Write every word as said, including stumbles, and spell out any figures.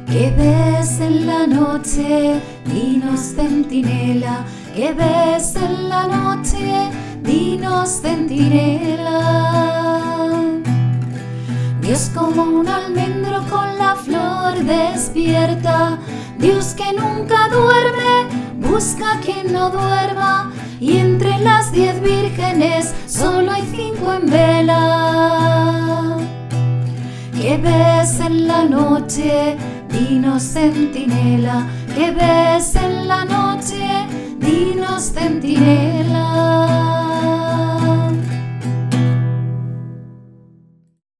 ¿Qué ves en la noche? Dinos, centinela. ¿Qué ves en la noche? Dinos, centinela. Dios como un almendro con la flor despierta, Dios que nunca duerme, busca a quien no duerma, y entre las diez vírgenes solo hay cinco en vela. ¿Qué ves en la noche? Dinos, centinela. ¿Qué ves en la noche? Dinos, centinela.